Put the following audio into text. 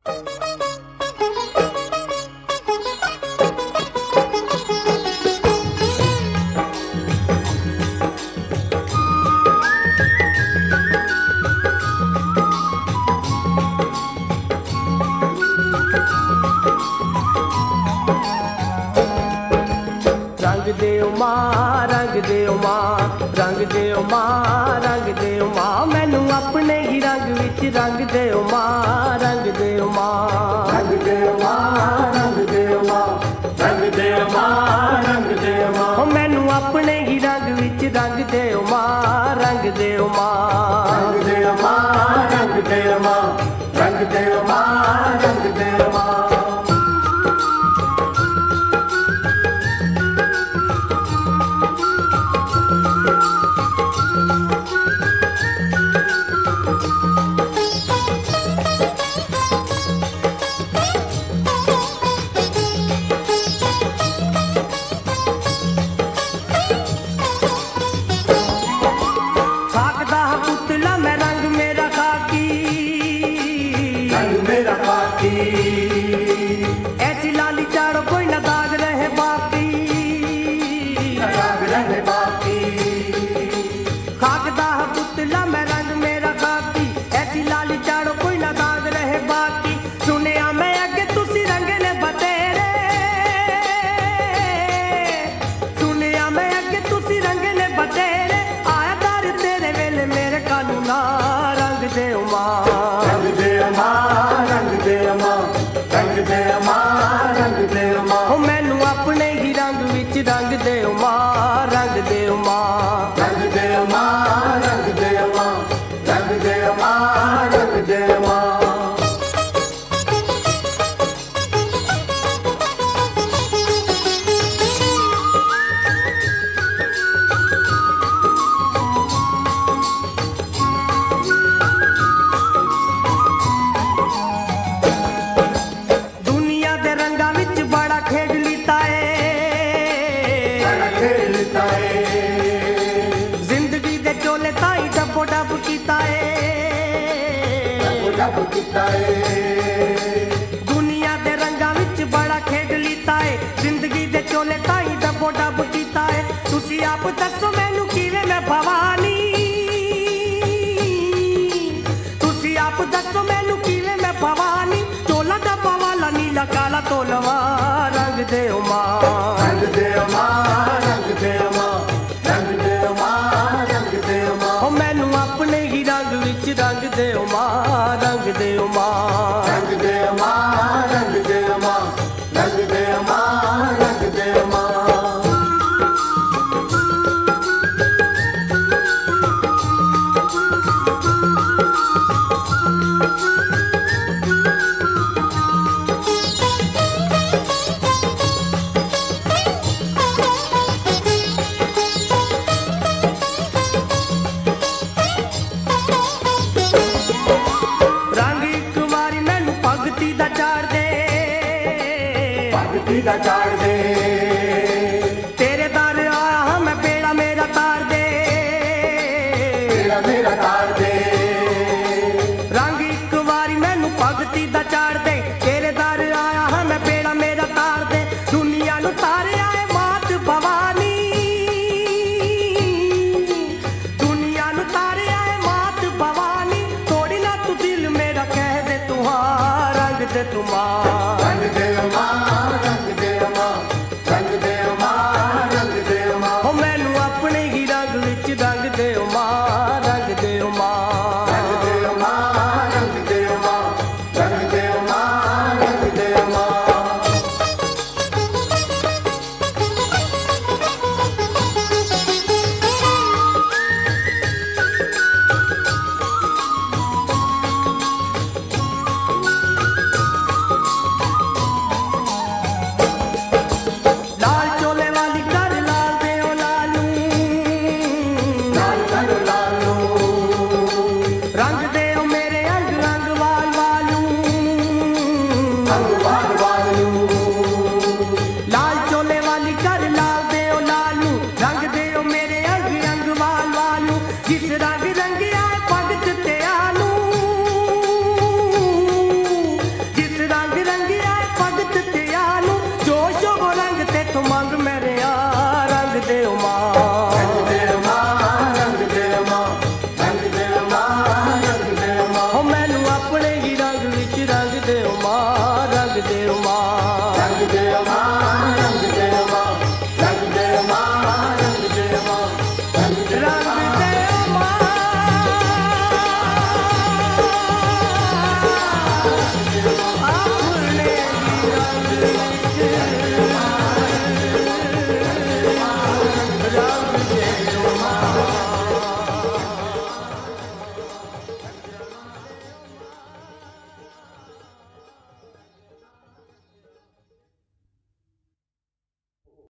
देओ मां रंग देओ मां रंग देओ मां रंग देओ मां मैनू अपने ही रंग विच रंग देओ मां रंग देओ मां रंग देओ मां रंग देओ मां रंग देओ मां रंग देओ मां मैनू अपने ही रंग विच रंग देओ मां रंग देओ मां रंग देओ मां रंग देओ मां रंग देओ मां रंग देओ मां ऐसी लाली चाड़ो कोई न दाग रहे बाकी दाग रहे बाकी खाकदा पुतला मैं रंग मेरा खाकी ऐसी लाली चाड़ो कोई न दाग रहे बाकी सुनिया मैं अगे तुसी रंगले बतेरे सुनिया मैं अगे तुसी रंगले बतेरे आया दर तेरे वेले मेरे कानू ना रंग देओ मां रंग देओ मां रंग देओ मां रंग देओ मां रंग देओ मां मैनू अपने ही रंग विच रंग देओ मां रंग देओ मां रंग देओ मां रंग देओ मां रंग देओ मां रंग देओ मां जिंदगी दे चोले ताई डबो डब कीता दुनिया दे रंगा विच बड़ा खेड लीता है जिंदगी दे चोले ताई डबो डब कीता है तुसी आप दसो मैनू किवें मैं भवानी तुसी आप दसो मैनू किवें मैं भवानी चोला डब्बा वाला नीला काला तोलवा रंग देओ मां रंग देओ मां रंग देओ मां रंग देओ मां रंग देओ मां मैनू अपने ही रंग विच रंग देओ मां रंग देओ मां रंग देओ मां रंग देओ मां रंग देओ मां रंग देओ मां दा चाड़ दे तेरे दर आया हाँ मैं बेड़ा मेरा तार दे बेड़ा मेरा तार दे रंग एक बारी मैनू भगती दा चाड़ दे तेरे दर आया हाँ मैं बेड़ा मेरा तार दे दुनिया नू तारे आए मात भवानी दुनिया नू तारे आए मात भवानी तोड़ी ना तू दिल मेरा कह दे तू हाँ रंग दे तू मां रंग दे